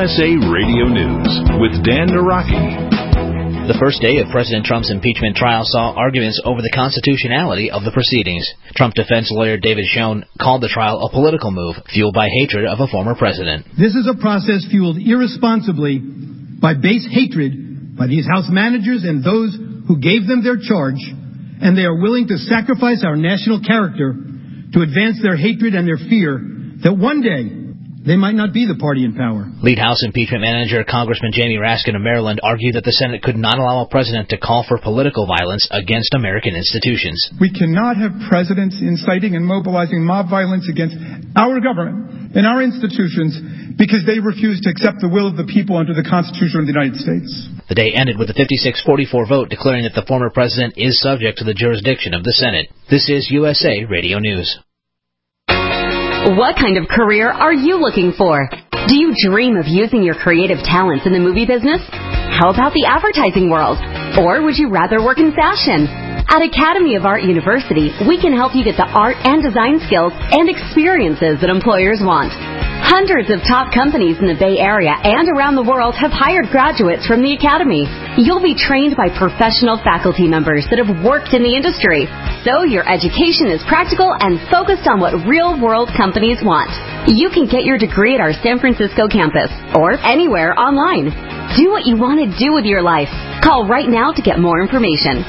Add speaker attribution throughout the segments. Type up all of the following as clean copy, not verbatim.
Speaker 1: USA Radio News with Dan Naraki.
Speaker 2: The first day of President Trump's impeachment trial saw arguments over the constitutionality of the proceedings. Trump defense lawyer David Schoen called the trial a political move fueled by hatred of a former president.
Speaker 3: This is a process fueled irresponsibly by base hatred by these House managers and those who gave them their charge, and they are willing to sacrifice our national character to advance their hatred and their fear that one day they might not be the party in power.
Speaker 2: Lead House impeachment manager Congressman Jamie Raskin of Maryland argued that the Senate could not allow a president to call for political violence against American institutions.
Speaker 4: We cannot have presidents inciting and mobilizing mob violence against our government and our institutions because they refuse to accept the will of the people under the Constitution of the United States.
Speaker 2: The day ended with a 56-44 vote declaring that the former president is subject to the jurisdiction of the Senate. This is USA Radio News.
Speaker 5: What kind of career are you looking for? Do you dream of using your creative talents in the movie business? How about the advertising world? Or would you rather work in fashion? At Academy of Art University, we can help you get the art and design skills and experiences that employers want. Hundreds of top companies in the Bay Area and around the world have hired graduates from the Academy. You'll be trained by professional faculty members that have worked in the industry, so your education is practical and focused on what real-world companies want. You can get your degree at our San Francisco campus or anywhere online. Do what you want to do with your life. Call right now to get more information.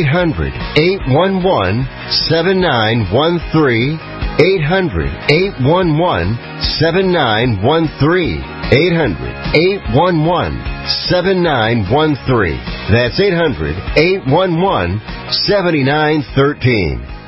Speaker 6: 800-811-7913. 800-811-7913. 800-811-7913. That's 800-811-7913.